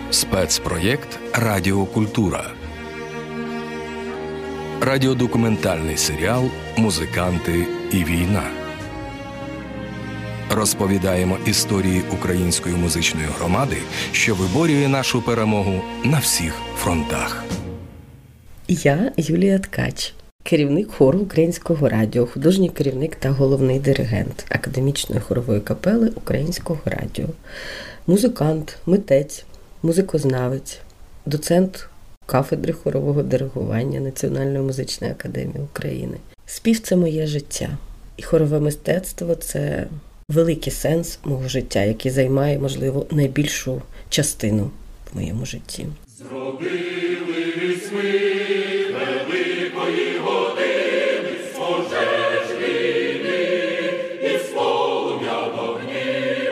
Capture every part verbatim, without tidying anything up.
Спецпроєкт «Радіокультура». Радіодокументальний серіал «Музиканти і війна». Розповідаємо історії української музичної громади, що виборює нашу перемогу на всіх фронтах. Я Юлія Ткач, керівник хору Українського радіо, художній керівник та головний диригент Академічної хорової капели Українського радіо, музикант, митець, музикознавець, доцент кафедри хорового диригування Національної музичної академії України. Спів – це моє життя. І хорове мистецтво – це великий сенс мого життя, який займає, можливо, найбільшу частину в моєму житті. Зробились ми великої години, з пожеж війни і з полум'я вогнів,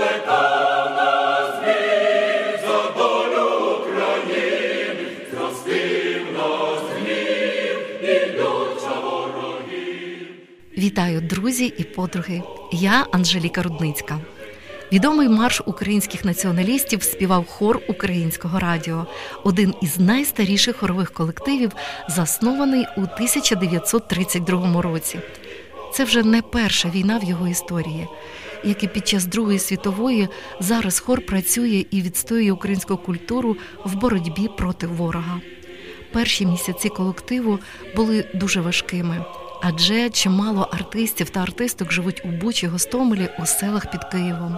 плекав нас він за долю України, зростив нас гнів і люча ворогів. Вітаю, друзі і подруги! Я Анжеліка Рудницька. Відомий марш українських націоналістів співав хор Українського радіо, один із найстаріших хорових колективів, заснований у тисяча дев'ятсот тридцять другому році. Це вже не перша війна в його історії. Як і під час Другої світової, зараз хор працює і відстоює українську культуру в боротьбі проти ворога. Перші місяці колективу були дуже важкими, адже чимало артистів та артисток живуть у Бучі, Гостомелі, у селах під Києвом.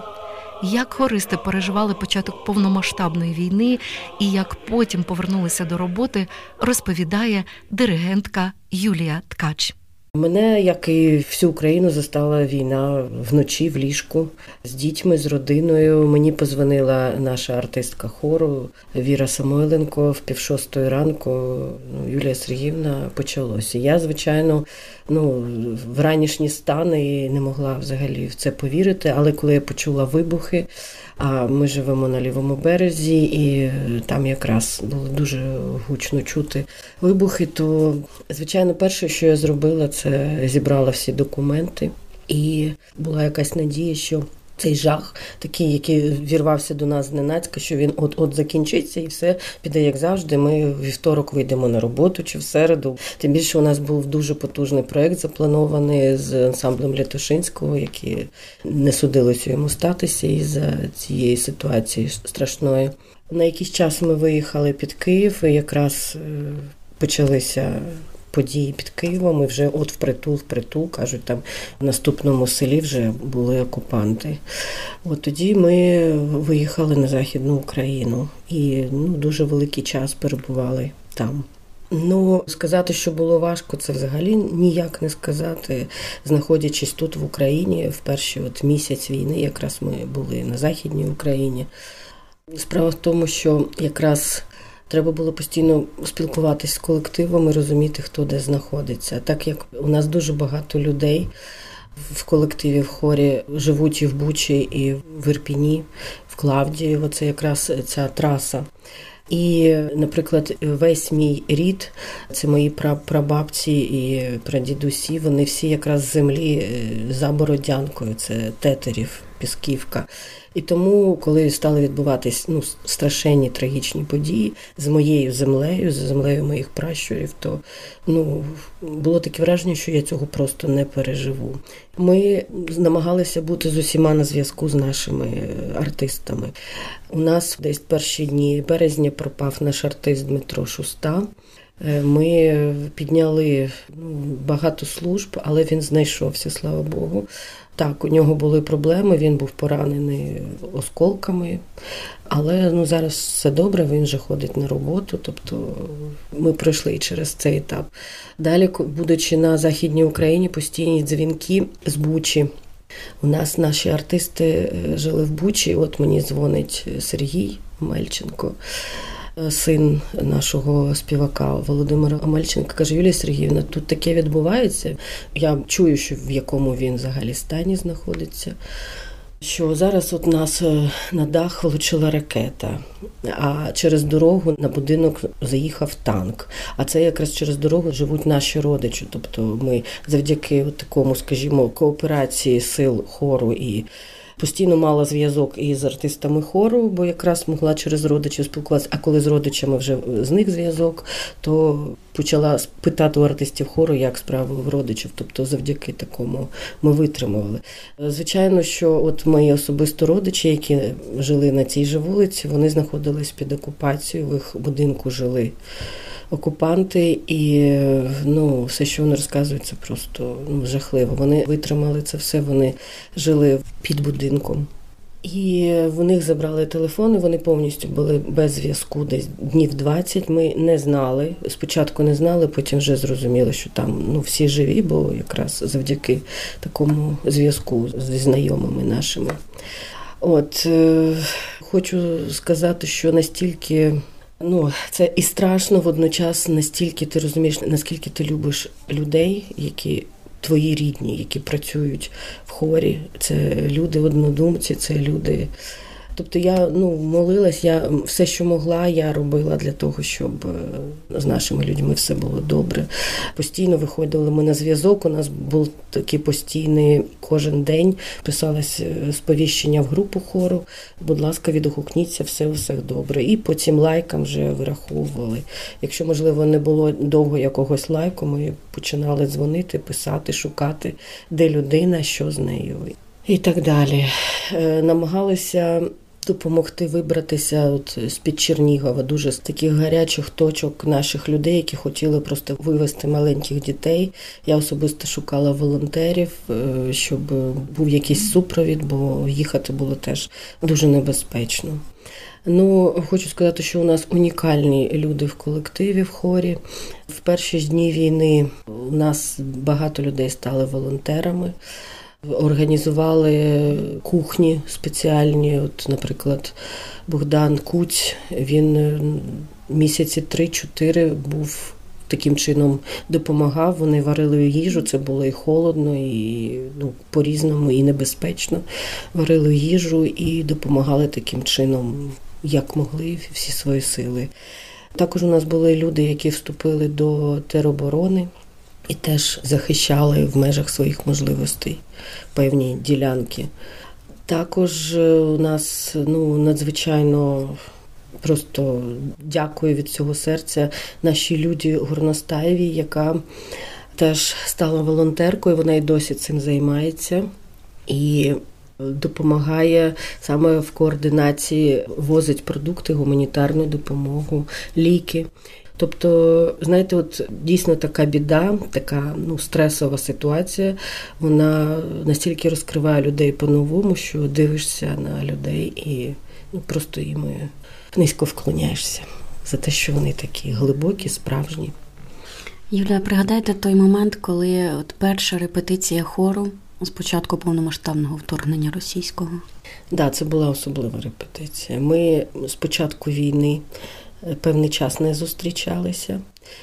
Як хористи переживали початок повномасштабної війни і як потім повернулися до роботи, розповідає диригентка Юлія Ткач. Мене, як і всю Україну, застала війна вночі в ліжку з дітьми, з родиною. Мені подзвонила наша артистка хору Віра Самойленко в півшостої ранку. Ну, Юлія Сергіївна, почалося. Я, звичайно, ну, в ранішні стани не могла взагалі в це повірити, але коли я почула вибухи, а ми живемо на лівому березі, і там якраз було дуже гучно чути вибухи, то, звичайно, перше, що я зробила, це зібрала всі документи. І була якась надія, що цей жах, такий, який вірвався до нас зненацька, що він от-от закінчиться і все піде, як завжди. Ми в вівторок вийдемо на роботу чи в середу. Тим більше у нас був дуже потужний проєкт запланований з ансамблем Лятошинського, який не судилося йому статися із-за цієї ситуації страшної. На якийсь час ми виїхали під Київ, і якраз почалися події під Києвом, і вже от впритул, впритул, кажуть, там в наступному селі вже були окупанти. От тоді ми виїхали на Західну Україну і ну, дуже великий час перебували там. Ну, сказати, що було важко, це взагалі ніяк не сказати. Знаходячись тут в Україні, в перший от місяць війни, якраз ми були на Західній Україні. Справа в тому, що якраз треба було постійно спілкуватися з колективом і розуміти, хто де знаходиться. Так як у нас дуже багато людей в колективі, в хорі живуть і в Бучі, і в Ірпіні, в Клавдії, оце якраз ця траса. І, наприклад, весь мій рід, це мої прабабці і прадідусі, вони всі якраз з землі за Бородянкою, це Тетерів, Пісківка. І тому, коли стали відбуватись ну, страшенні трагічні події з моєю землею, з землею моїх пращурів, то ну, було таке враження, що я цього просто не переживу. Ми намагалися бути з усіма на зв'язку з нашими артистами. У нас десь перші дні березня пропав наш артист Дмитро Шуста. Ми підняли ну, багато служб, але він знайшовся, слава Богу. Так, у нього були проблеми, він був поранений осколками, але ну, зараз все добре, він вже ходить на роботу, тобто ми пройшли через цей етап. Далі, будучи на Західній Україні, постійні дзвінки з Бучі. У нас наші артисти жили в Бучі, от мені дзвонить Сергій Омельченко, син нашого співака Володимира Омельченка, каже: Юлія Сергіївна, тут таке відбувається. Я чую, що в якому він взагалі стані знаходиться. Що зараз от нас на дах влучила ракета, а через дорогу на будинок заїхав танк. А це якраз через дорогу живуть наші родичі. Тобто ми завдяки от такому, скажімо, кооперації сил хору і постійно мала зв'язок із артистами хору, бо якраз могла через родичів спілкуватися. А коли з родичами вже зник зв'язок, то почала питати у артистів хору, як справи в родичів. Тобто завдяки такому ми витримували. Звичайно, що от мої особисто родичі, які жили на цій же вулиці, вони знаходились під окупацією, в їх будинку жили окупанти, і ну, все, що вони розказують, це просто ну, жахливо. Вони витримали це все, вони жили під будинком. І в них забрали телефони, вони повністю були без зв'язку десь днів двадцять. Ми не знали, спочатку не знали, потім вже зрозуміли, що там ну, всі живі, бо якраз завдяки такому зв'язку зі знайомими нашими. От, е, хочу сказати, що настільки Ну, це і страшно водночас, настільки ти розумієш, наскільки ти любиш людей, які твої рідні, які працюють в хорі. Це люди однодумці, це люди. Тобто я ну, молилась, я все, що могла, я робила для того, щоб з нашими людьми все було добре. Постійно виходили ми на зв'язок, у нас був такий постійний кожен день, писалось сповіщення в групу хору, будь ласка, відгукніться, все у всіх добре. І по цим лайкам вже вираховували. Якщо, можливо, не було довго якогось лайку, ми починали дзвонити, писати, шукати, де людина, що з нею. І так далі. Намагалися допомогти вибратися от з-під Чернігова, дуже з таких гарячих точок наших людей, які хотіли просто вивезти маленьких дітей. Я особисто шукала волонтерів, щоб був якийсь супровід, бо їхати було теж дуже небезпечно. Ну, хочу сказати, що у нас унікальні люди в колективі, в хорі. В перші ж дні війни у нас багато людей стали волонтерами. Організували кухні спеціальні. От, наприклад, Богдан Куць, він місяці три-чотири був таким чином допомагав. Вони варили їжу, це було і холодно, і ну, по-різному, і небезпечно. Варили їжу і допомагали таким чином, як могли, всі свої сили. Також у нас були люди, які вступили до тероборони і теж захищали в межах своїх можливостей певні ділянки. Також у нас ну, надзвичайно просто дякую від всього серця нашій Люді Горностаєвій, яка теж стала волонтеркою, вона і досі цим займається. І допомагає саме в координації, возить продукти, гуманітарну допомогу, ліки. Тобто, знаєте, от дійсно така біда, така ну, стресова ситуація, вона настільки розкриває людей по-новому, що дивишся на людей і ну, просто їм низько вклоняєшся за те, що вони такі глибокі, справжні. Юлія, пригадайте той момент, коли от перша репетиція хору з початку повномасштабного вторгнення російського? Так, да, це була особлива репетиція. Ми з початку війни певний час не зустрічалися.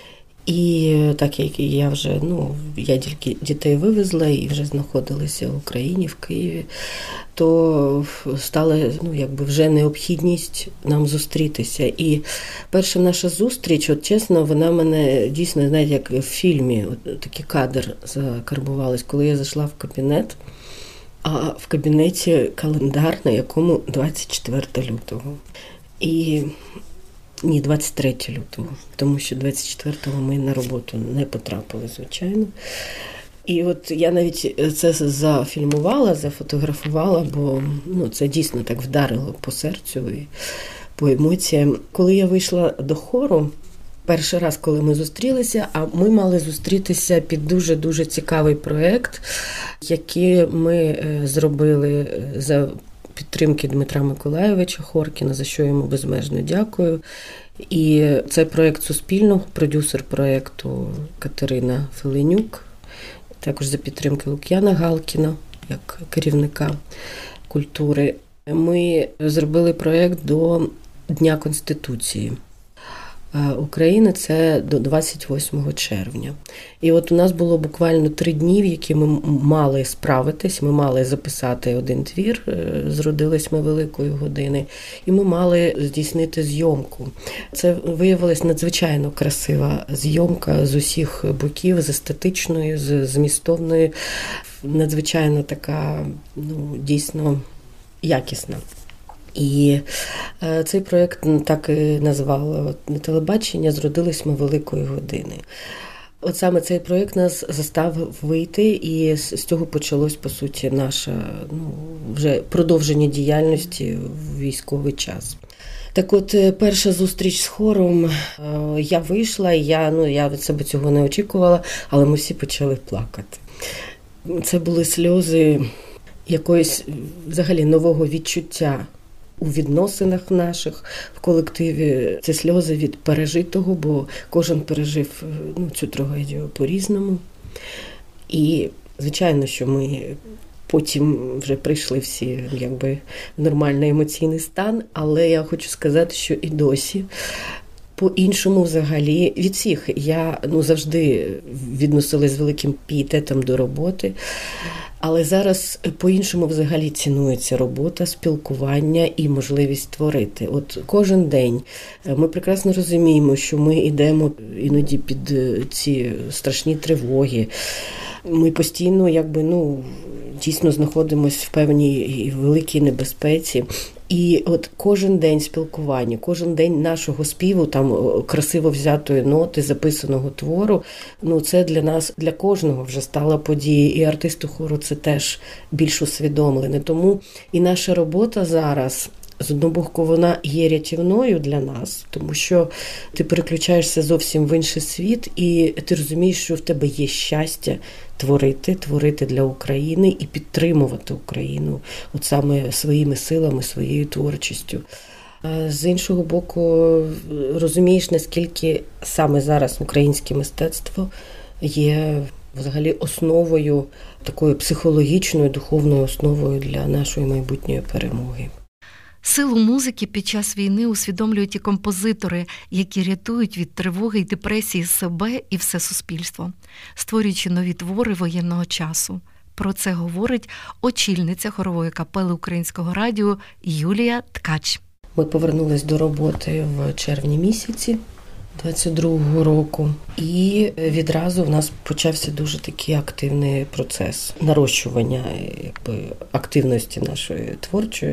І так як я вже, ну, я тільки дітей вивезла і вже знаходилася в Україні, в Києві, то стала, ну, якби вже необхідність нам зустрітися. І перша наша зустріч, от чесно, вона мене дійсно, знаєте, як в фільмі, от такий кадр закарбувалась, коли я зайшла в кабінет, а в кабінеті календар, на якому двадцять четвертого лютого. І Ні, двадцять третього лютого, тому що двадцять четвертого ми на роботу не потрапили, звичайно. І от я навіть це зафільмувала, зафотографувала, бо ну, це дійсно так вдарило по серцю і по емоціям. Коли я вийшла до хору, перший раз, коли ми зустрілися, а ми мали зустрітися під дуже-дуже цікавий проєкт, який ми зробили за підтримки Дмитра Миколайовича Хоркіна, за що йому безмежно дякую. І це проєкт суспільного, продюсер проєкту Катерина Феленюк, також за підтримки Лук'яна Галкіна, як керівника культури. Ми зробили проєкт до Дня Конституції України, це до двадцять восьмого червня. І от у нас було буквально три дні, в які ми мали справитись, ми мали записати один твір, зродились ми великої години, і ми мали здійснити зйомку. Це виявилась надзвичайно красива зйомка з усіх боків, з естетичної, з змістовної, надзвичайно така, ну, дійсно якісна. І цей проєкт так і назвали «Телебачення. Зродились ми великої години». От саме цей проєкт нас заставив вийти, і з цього почалось, по суті, наше ну, вже продовження діяльності в військовий час. Так от, перша зустріч з хором, я вийшла, і я, ну, я від себе цього не очікувала, але ми всі почали плакати. Це були сльози якоїсь взагалі нового відчуття у відносинах наших в колективі. Це сльози від пережитого, бо кожен пережив ну, цю трагедію по-різному. І, звичайно, що ми потім вже прийшли всі якби, в нормальний емоційний стан, але я хочу сказати, що і досі по-іншому взагалі від всіх. Я ну, завжди відносилась з великим пієтетом до роботи, але зараз по-іншому взагалі цінується робота, спілкування і можливість творити. От кожен день ми прекрасно розуміємо, що ми йдемо іноді під ці страшні тривоги. Ми постійно якби, ну, дійсно знаходимося в певній великій небезпеці. І от кожен день спілкування, кожен день нашого співу, там красиво взятої ноти, записаного твору, ну це для нас, для кожного вже стала подією. І артисту хору це теж більш усвідомлене. Тому і наша робота зараз, з одного боку, вона є рятівною для нас, тому що ти переключаєшся зовсім в інший світ, і ти розумієш, що в тебе є щастя творити, творити для України і підтримувати Україну от саме своїми силами, своєю творчістю. З іншого боку, розумієш, наскільки саме зараз українське мистецтво є взагалі основою, такою психологічною, духовною основою для нашої майбутньої перемоги. Силу музики під час війни усвідомлюють і композитори, які рятують від тривоги й депресії себе і все суспільство, створюючи нові твори воєнного часу. Про це говорить очільниця хорової капели Українського радіо Юлія Ткач. Ми повернулись до роботи в червні місяці двадцять другого року, і відразу в нас почався дуже такий активний процес нарощування якби, активності нашої творчої.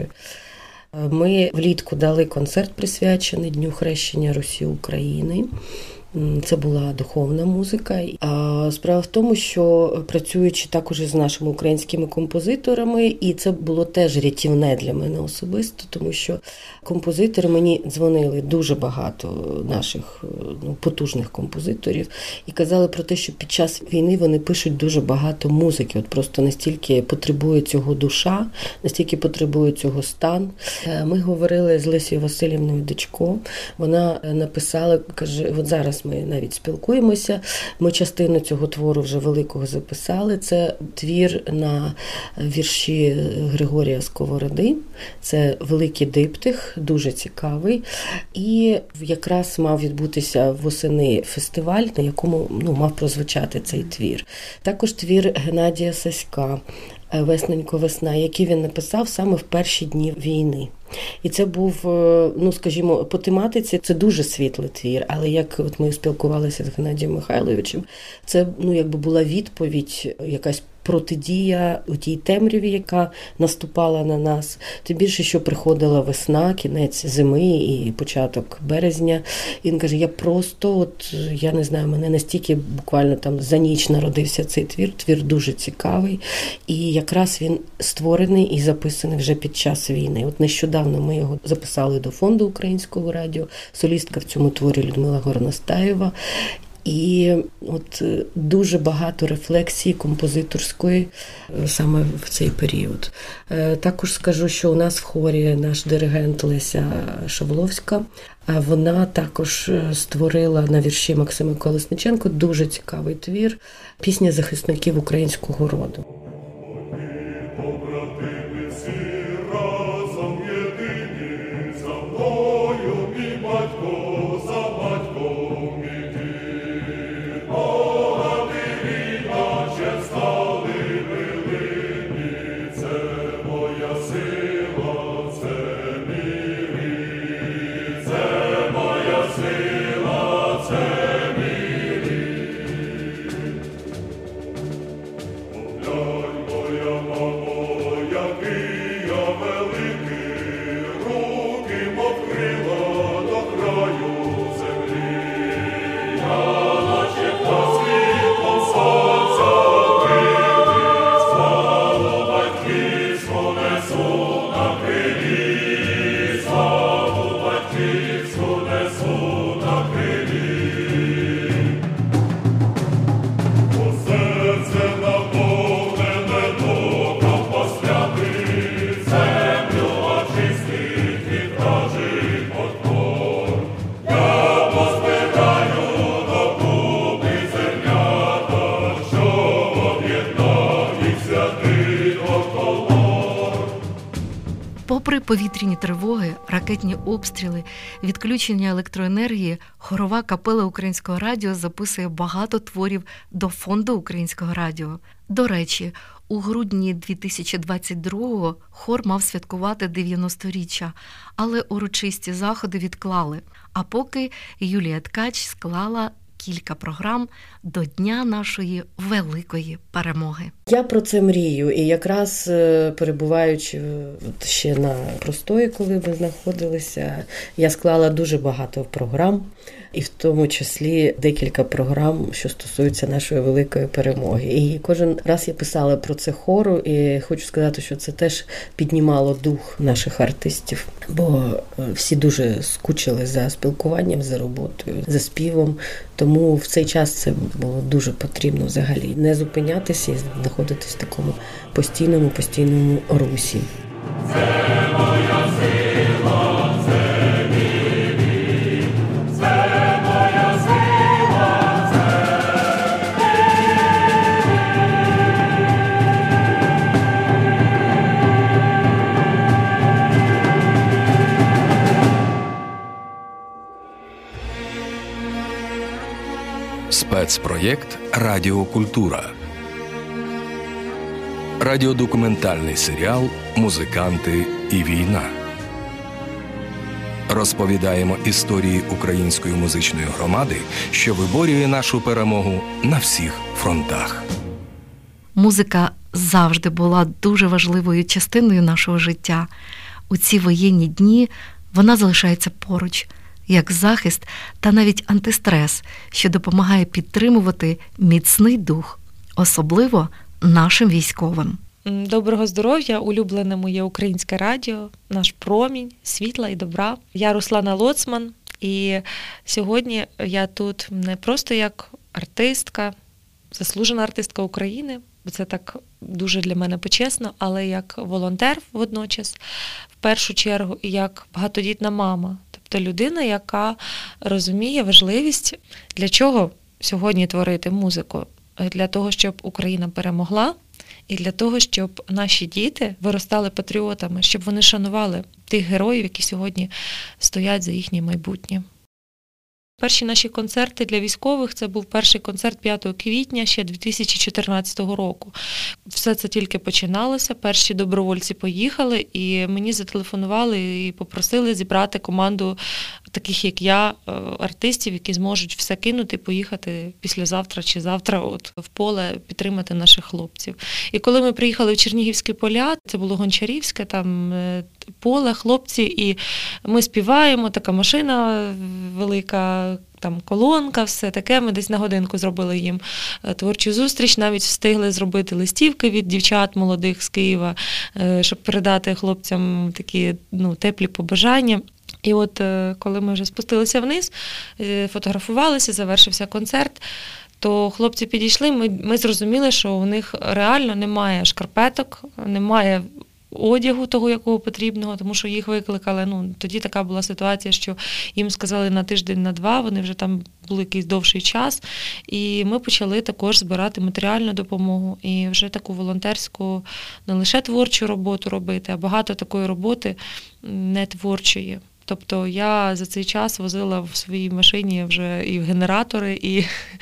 Ми влітку дали концерт, присвячений Дню хрещення Русі України. Це була духовна музика. А справа в тому, що працюючи також із нашими українськими композиторами, і це було теж рятівне для мене особисто, тому що композитори мені дзвонили дуже багато наших ну, потужних композиторів і казали про те, що під час війни вони пишуть дуже багато музики. От просто настільки потребує цього душа, настільки потребує цього стан. Ми говорили з Лесією Василівною Дичко. Вона написала, каже, от зараз ми навіть спілкуємося. Ми частину цього твору вже великого записали. Це твір на вірші Григорія Сковороди. Це великий диптих, дуже цікавий. І якраз мав відбутися восени фестиваль, на якому ну, мав прозвучати цей твір. Також твір Геннадія Саська «Весненько, весна», який він написав саме в перші дні війни. І це був, ну, скажімо, по тематиці це дуже світлий твір, але як от ми спілкувалися з Геннадієм Михайловичем, це, ну, якби була відповідь, якась протидія у тій темряві, яка наступала на нас. Тим більше, що приходила весна, кінець зими і початок березня. І він каже, я просто, от, я не знаю, мене настільки буквально там за ніч народився цей твір. Твір дуже цікавий. І якраз він створений і записаний вже під час війни. От нещодавно ми його записали до фонду Українського радіо. Солістка в цьому творі Людмила Горностаєва. І от дуже багато рефлексії композиторської саме в цей період. Також скажу, що у нас в хорі наш диригент Леся Шавловська, вона також створила на вірші Максима Колесниченка дуже цікавий твір «Пісня захисників українського роду». Lord. Попри повітряні тривоги, ракетні обстріли, відключення електроенергії, хорова капела Українського радіо записує багато творів до фонду Українського радіо. До речі, у грудні дві тисячі двадцять другого хор мав святкувати дев'яносторіччя, але урочисті заходи відклали. А поки Юлія Ткач склала кілька програм до Дня нашої великої перемоги. Я про це мрію. І якраз перебуваючи ще на простої, коли ми знаходилися, я склала дуже багато програм. І в тому числі декілька програм, що стосуються нашої великої перемоги. І кожен раз я писала про це хору, і хочу сказати, що це теж піднімало дух наших артистів, бо всі дуже скучили за спілкуванням, за роботою, за співом. Тому в цей час це було дуже потрібно взагалі не зупинятися і знаходитись в такому постійному, постійному русі. Це моя сила, це мій вік, це моя сила, це Спецпроєкт «Радіокультура». Радіодокументальний серіал «Музиканти і війна». Розповідаємо історії української музичної громади, що виборює нашу перемогу на всіх фронтах. Музика завжди була дуже важливою частиною нашого життя. У ці воєнні дні вона залишається поруч, як захист та навіть антистрес, що допомагає підтримувати міцний дух, особливо нашим військовим. Доброго здоров'я, улюблене моє Українське радіо, наш промінь, світла і добра. Я Руслана Лоцман, і сьогодні я тут не просто як артистка, заслужена артистка України, бо це так дуже для мене почесно, але як волонтер водночас, в першу чергу, і як багатодітна мама. Тобто людина, яка розуміє важливість, для чого сьогодні творити музику. Для того, щоб Україна перемогла, і для того, щоб наші діти виростали патріотами, щоб вони шанували тих героїв, які сьогодні стоять за їхнє майбутнє. Перші наші концерти для військових – це був перший концерт п'ятого квітня ще дві тисячі чотирнадцятого року. Все це тільки починалося, перші добровольці поїхали, і мені зателефонували і попросили зібрати команду таких, як я, артистів, які зможуть все кинути і поїхати післязавтра чи завтра от, в поле підтримати наших хлопців. І коли ми приїхали в Чернігівські поля, це було Гончарівське, там поле, хлопці, і ми співаємо, така машина велика, там колонка, все таке. Ми десь на годинку зробили їм творчу зустріч, навіть встигли зробити листівки від дівчат молодих з Києва, щоб передати хлопцям такі ну, теплі побажання. І от коли ми вже спустилися вниз, фотографувалися, завершився концерт, то хлопці підійшли, ми, ми зрозуміли, що у них реально немає шкарпеток, немає одягу того, якого потрібного, тому що їх викликали. Ну, тоді така була ситуація, що їм сказали на тиждень, на два, вони вже там були якийсь довший час. І ми почали також збирати матеріальну допомогу і вже таку волонтерську, не лише творчу роботу робити, а багато такої роботи не творчої. Тобто я за цей час возила в своїй машині вже і генератори, і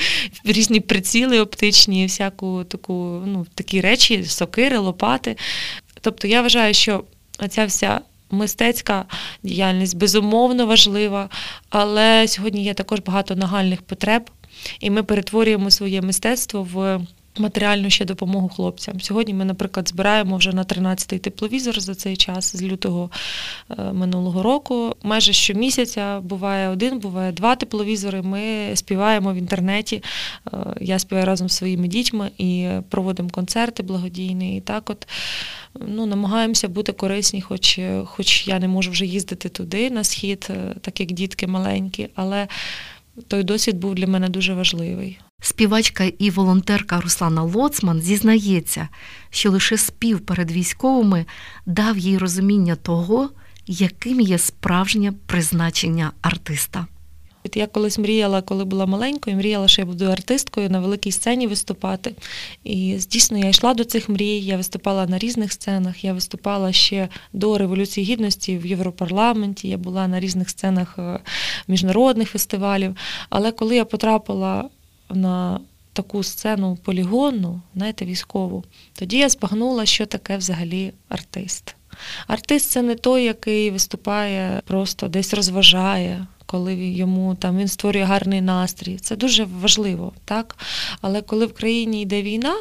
різні приціли оптичні, і всяку таку, ну, такі речі, сокири, лопати. Тобто я вважаю, що ця вся мистецька діяльність безумовно важлива, але сьогодні є також багато нагальних потреб, і ми перетворюємо своє мистецтво в матеріальну ще допомогу хлопцям. Сьогодні ми, наприклад, збираємо вже на тринадцятий тепловізор за цей час, з лютого минулого року. Майже щомісяця буває один, буває два тепловізори. Ми співаємо в інтернеті. Я співаю разом з своїми дітьми і проводимо концерти благодійні. І так от ну, намагаємося бути корисні, хоч, хоч я не можу вже їздити туди, на схід, так як дітки маленькі, але той досвід був для мене дуже важливий. Співачка і волонтерка Руслана Лоцман зізнається, що лише спів перед військовими дав їй розуміння того, яким є справжнє призначення артиста. Я колись мріяла, коли була маленькою, мріяла, що я буду артисткою на великій сцені виступати. І дійсно я йшла до цих мрій, я виступала на різних сценах, я виступала ще до Революції Гідності в Європарламенті, я була на різних сценах міжнародних фестивалів. Але коли я потрапила на таку сцену полігонну, знаєте, військову, тоді я збагнула, що таке взагалі артист. Артист – це не той, який виступає, просто десь розважає, коли йому там він створює гарний настрій. Це дуже важливо, так? Але коли в країні йде війна,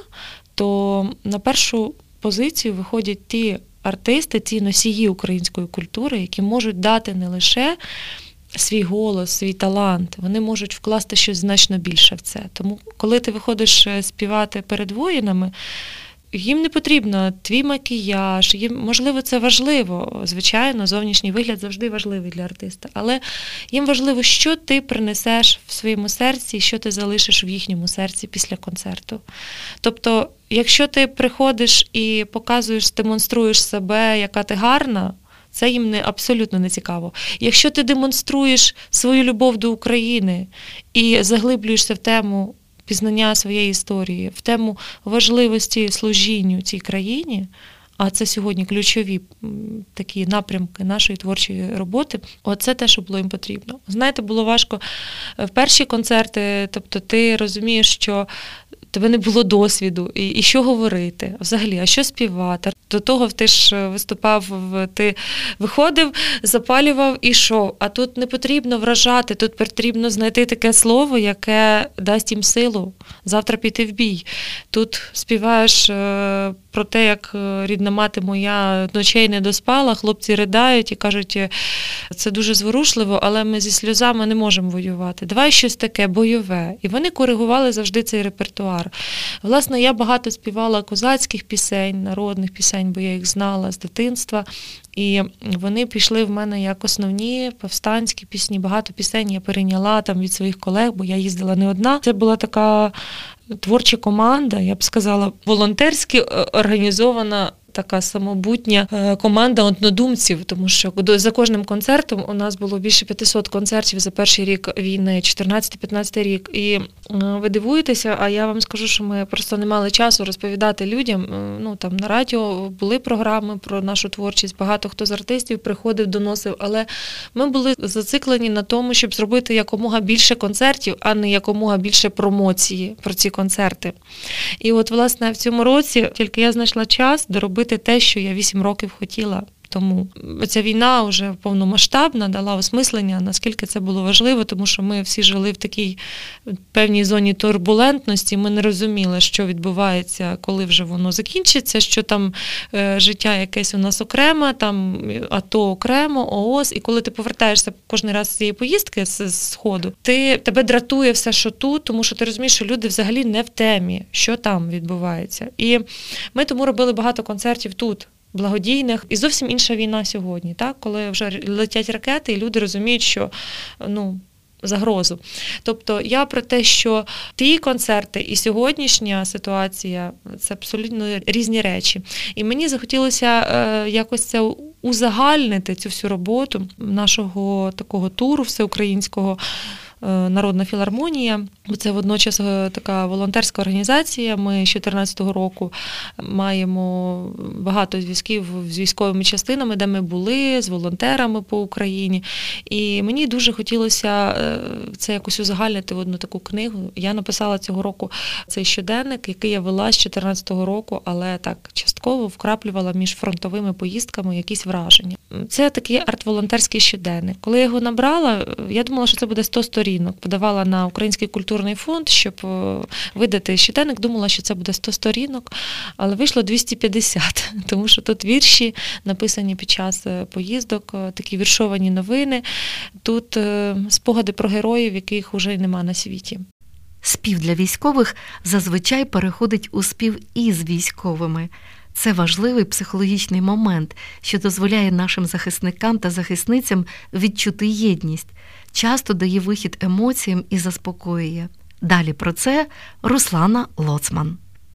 то на першу позицію виходять ті артисти, ті носії української культури, які можуть дати не лише свій голос, свій талант, вони можуть вкласти щось значно більше в це. Тому коли ти виходиш співати перед воїнами, їм не потрібно твій макіяж, їм, можливо, це важливо, звичайно, зовнішній вигляд завжди важливий для артиста, але їм важливо, що ти принесеш в своєму серці, що ти залишиш в їхньому серці після концерту. Тобто, якщо ти приходиш і показуєш, демонструєш себе, яка ти гарна, це їм не, абсолютно не цікаво. Якщо ти демонструєш свою любов до України і заглиблюєшся в тему пізнання своєї історії, в тему важливості служінню цій країні, а це сьогодні ключові такі напрямки нашої творчої роботи, оце те, що було їм потрібно. Знаєте, було важко в перші концерти, тобто ти розумієш, що тебе не було досвіду, і, і що говорити, взагалі, а що співати. До того ти ж виступав, ти виходив, запалював і йшов. А тут не потрібно вражати, тут потрібно знайти таке слово, яке дасть їм силу завтра піти в бій. Тут співаєш про те, як рідна мати моя ночей не доспала, хлопці ридають і кажуть, це дуже зворушливо, але ми зі сльозами не можемо воювати. Давай щось таке бойове. І вони коригували завжди цей репертуар. Власне, я багато співала козацьких пісень, народних пісень, бо я їх знала з дитинства. І вони пішли в мене як основні повстанські пісні. Багато пісень я перейняла там від своїх колег, бо я їздила не одна. Це була така творча команда, я б сказала, волонтерськи організована така самобутня команда однодумців, тому що за кожним концертом у нас було більше п'ятисот концертів за перший рік війни, чотирнадцятий-п'ятнадцятий рік. І ви дивуєтеся, а я вам скажу, що ми просто не мали часу розповідати людям. Ну, там на радіо були програми про нашу творчість, багато хто з артистів приходив, доносив, але ми були зациклені на тому, щоб зробити якомога більше концертів, а не якомога більше промоції про ці концерти. І от, власне, в цьому році тільки я знайшла час доробити те, що я вісім років хотіла. Тому ця війна вже повномасштабна дала осмислення, наскільки це було важливо, тому що ми всі жили в такій певній зоні турбулентності, ми не розуміли, що відбувається, коли вже воно закінчиться, що там е, життя якесь у нас окреме, там АТО окремо, ООС, і коли ти повертаєшся кожен раз з цієї поїздки, з, з Сходу, ти, тебе дратує все, що тут, тому що ти розумієш, що люди взагалі не в темі, що там відбувається. І ми тому робили багато концертів тут, благодійних, і зовсім інша війна сьогодні, так? Коли вже летять ракети, і люди розуміють, що, ну, загрозу. Тобто я про те, що ті концерти і сьогоднішня ситуація – це абсолютно різні речі. І мені захотілося е, якось це узагальнити, цю всю роботу нашого такого туру всеукраїнського, Народна філармонія. Це водночас така волонтерська організація. Ми з дві тисячі чотирнадцятого року маємо багато зв'язків з військовими частинами, де ми були, з волонтерами по Україні. І мені дуже хотілося це якось узагальнити в одну таку книгу. Я написала цього року цей щоденник, який я вела з дві тисячі чотирнадцятого року, але так частково вкраплювала між фронтовими поїздками якісь враження. Це такий арт-волонтерський щоденник. Коли я його набрала, я думала, що це буде сто сторінок. Подавала на Український культурний фонд, щоб видати щоденник. Думала, що це буде сто сторінок, але вийшло двісті п'ятдесят, тому що тут вірші, написані під час поїздок, такі віршовані новини. Тут спогади про героїв, яких уже нема на світі. Спів для військових зазвичай переходить у спів із військовими. Це важливий психологічний момент, що дозволяє нашим захисникам та захисницям відчути єдність, часто дає вихід емоціям і заспокоює. Далі про це Руслана Лоцман.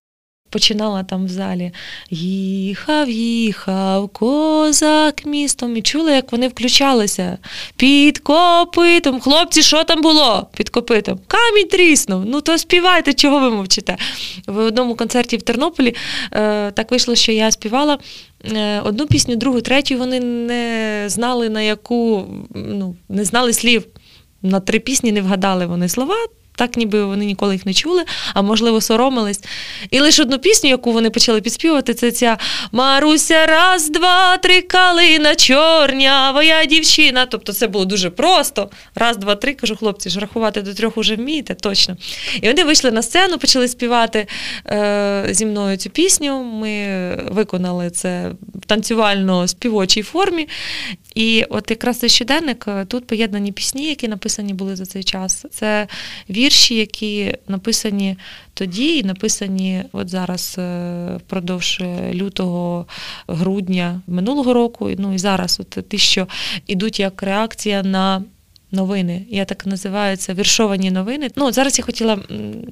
починала там в залі «Їхав, їхав козак містом» і чула, як вони включалися під копитом. Хлопці, що там було під копитом? Камінь тріснув. Ну то співайте, чого ви мовчите? В одному концерті в Тернополі е, так вийшло, що я співала е, одну пісню, другу, третю, вони не знали на яку, ну, не знали слів. На три пісні не вгадали вони слова, так ніби вони ніколи їх не чули, а можливо соромились. І лише одну пісню, яку вони почали підспівати, це ця «Маруся, раз, два, три, калина чорнява я дівчина». Тобто це було дуже просто. Раз, два, три, кажу, хлопці, ж рахувати до трьох уже вмієте, точно. І вони вийшли на сцену, почали співати е, зі мною цю пісню. Ми виконали це в танцювально-співочій формі. І от якраз цей щоденник, тут поєднані пісні, які написані були за цей час. Це вірші, які написані тоді і написані от зараз впродовж лютого, грудня минулого року. Ну і зараз от ті, що йдуть як реакція на новини. Я так називаю це віршовані новини. Ну, зараз я хотіла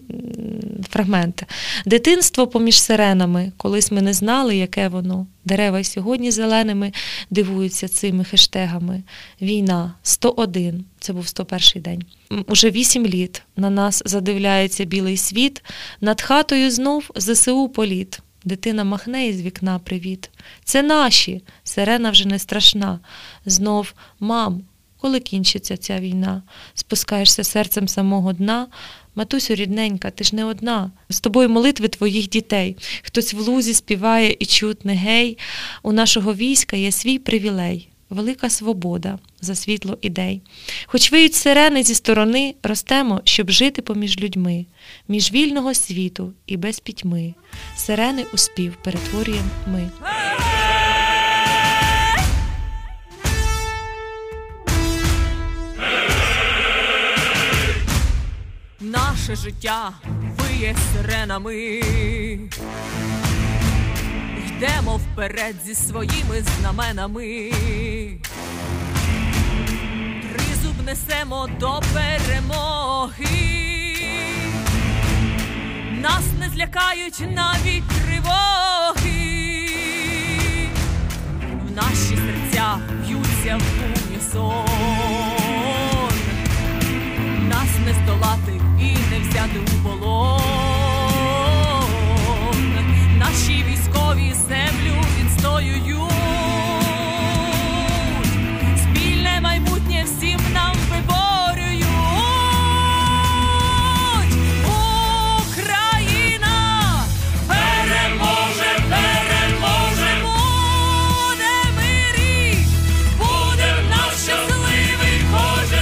фрагменти. Дитинство поміж сиренами, колись ми не знали, яке воно. Дерева й сьогодні зеленими дивуються цими хештегами. Війна, сто один, це був сто перший день. Уже вісім літ на нас задивляється білий світ, над хатою знов ЗСУ політ. Дитина махне із вікна привіт. Це наші, сирена вже не страшна. Знов, мам, коли кінчиться ця війна? Спускаєшся серцем самого дна. Матусю рідненька, ти ж не одна. З тобою молитви твоїх дітей. Хтось в лузі співає і чутне гей. У нашого війська є свій привілей. Велика свобода за світло ідей. Хоч виють сирени зі сторони, ростемо, щоб жити поміж людьми. Між вільного світу і без пітьми. Сирени у спів перетворюємо ми. Наше життя виє сиренами, йдемо вперед зі своїми знаменами, тризуб несемо до перемоги, нас не злякають навіть тривоги, в наші серця б'ються в унісон, нас не здолати і не взяти у полон. Наші військові землю відстоюють, спільне майбутнє всім нам виборюють. Україна переможе, переможе, буде мир і буде в нас щасливий кожен.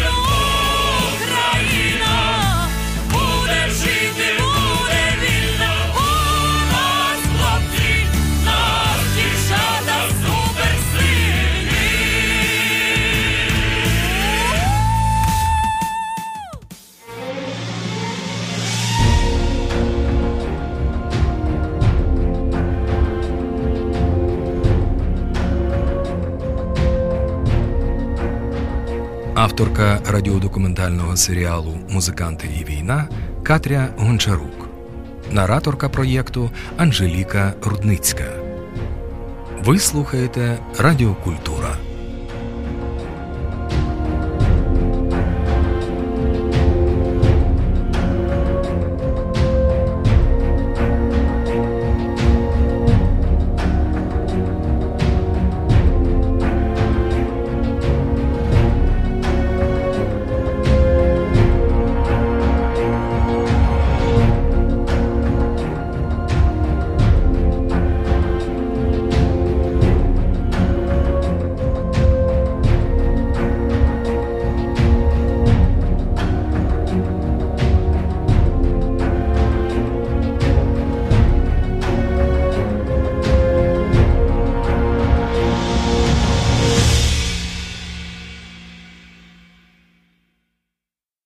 Авторка радіодокументального серіалу «Музиканти і війна» Катря Гончарук. Нараторка проєкту Анжеліка Рудницька. Ви слухаєте Радіокультура.